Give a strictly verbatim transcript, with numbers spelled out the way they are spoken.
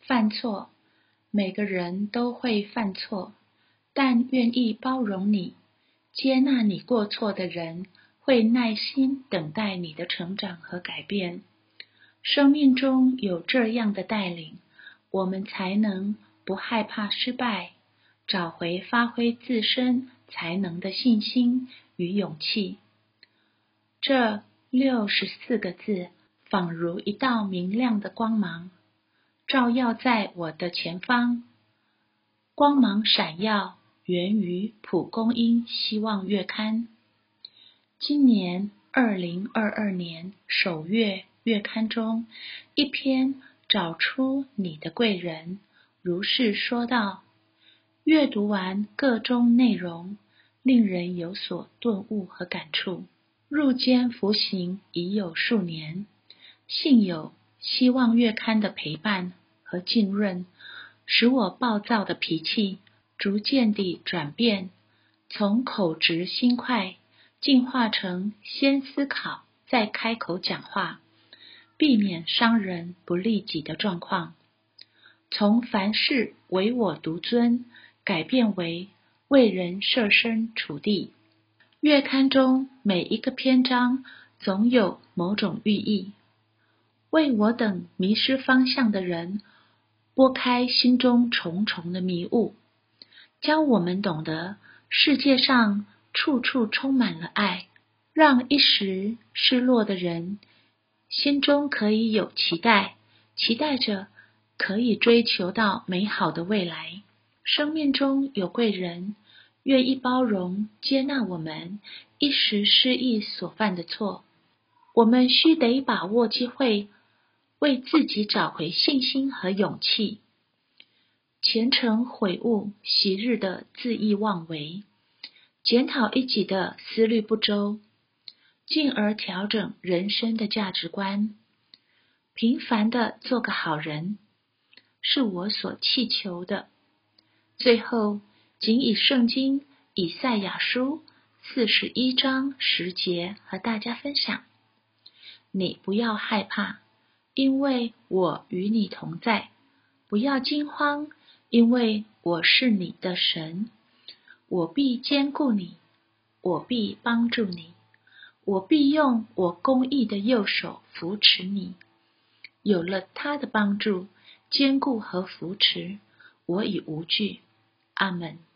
犯错，每个人都会犯错，但愿意包容你、接纳你过错的人，会耐心等待你的成长和改变。生命中有这样的带领，我们才能不害怕失败，找回发挥自身才能的信心与勇气。这六十四个字，仿如一道明亮的光芒，照耀在我的前方。光芒闪耀，源于蒲公英希望月刊。今年二零二二年首月月刊中，一篇找出你的贵人，如是说道。阅读完各中内容，令人有所顿悟和感触。入监服刑已有数年，幸有希望月刊的陪伴和浸润，使我暴躁的脾气逐渐地转变，从口直心快进化成先思考再开口讲话，避免伤人不利己的状况。从凡事唯我独尊改变为为人设身处地。月刊中每一个篇章总有某种寓意，为我等迷失方向的人拨开心中重重的迷雾，教我们懂得世界上处处充满了爱，让一时失落的人心中可以有期待，期待着可以追求到美好的未来。生命中有贵人，愿意包容接纳我们一时失意所犯的错，我们须得把握机会，为自己找回信心和勇气，虔诚悔悟昔日的恣意妄为，检讨一己的思虑不周，进而调整人生的价值观。平凡的做个好人，是我所祈求的。最后，仅以圣经以赛亚书四十一章十节和大家分享：你不要害怕，因为我与你同在；不要惊慌，因为我是你的神。我必坚固你，我必帮助你，我必用我公义的右手扶持你。有了他的帮助、坚固和扶持，我已无惧。阿们。